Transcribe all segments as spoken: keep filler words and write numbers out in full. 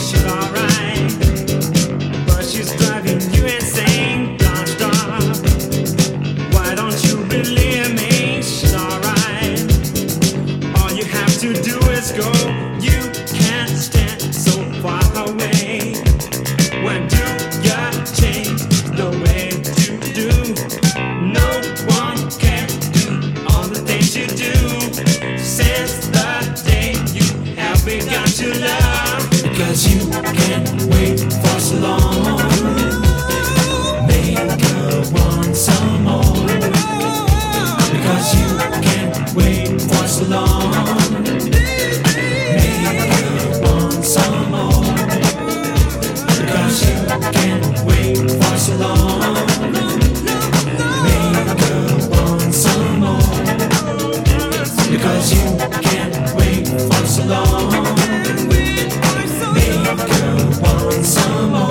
she's alright, but she's driving you insane. Don't stop. Why don't you believe me? She's alright. All you have to do is go. You can't stand so far away. When do you change the way you do? No one can do all the things you do. Since the day you have begun to love, because you can't wait for so long. Make her want some more. Because you can't wait for so long. Make her want some more. Because you can't wait for so long. Make her want some more. Because you can't wait for so long. Make her want some more.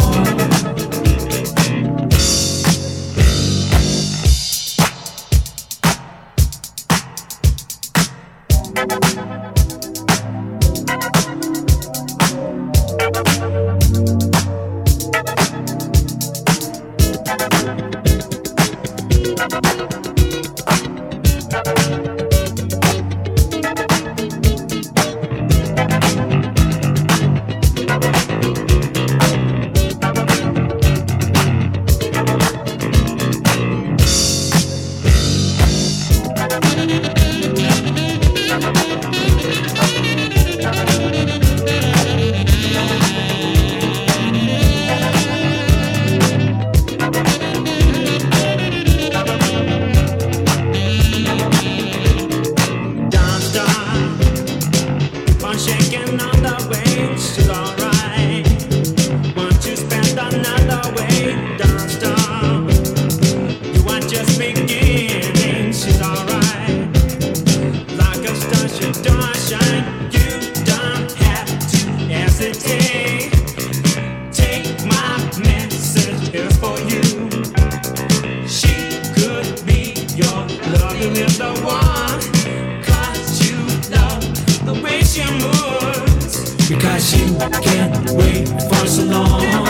Shaking on the way, she's alright. Want to spend another way, don't stop. You are just beginning, she's alright. Like a star, she don't shine. You don't have to hesitate. Take my message here for you. She could be your love, you is the one. Cause you love the way she moves. Because you can't wait for so long.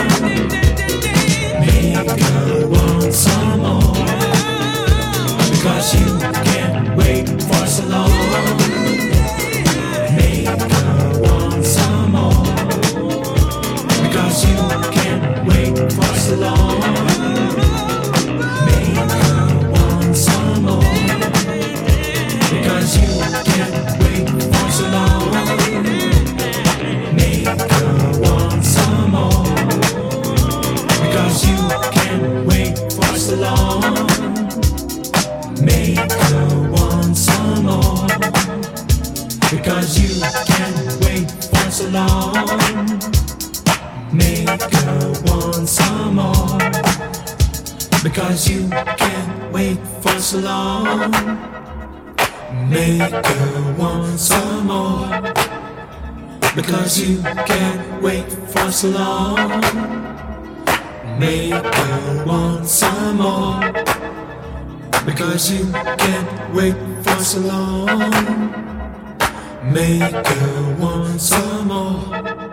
Make her want some more. Because you can't wait for so long. Make her want some more. Because you can't wait for so long. Make her want some more. Because you can't wait for so long. Make her want some more. Because you can't wait for so long. Make her want some more. Because you can't wait for so long. Make her want some more. Because you can't wait for so long. Make her want some more. Because you can't wait for so long. Make her want some more. Because you can't wait for so long. Make her want some more.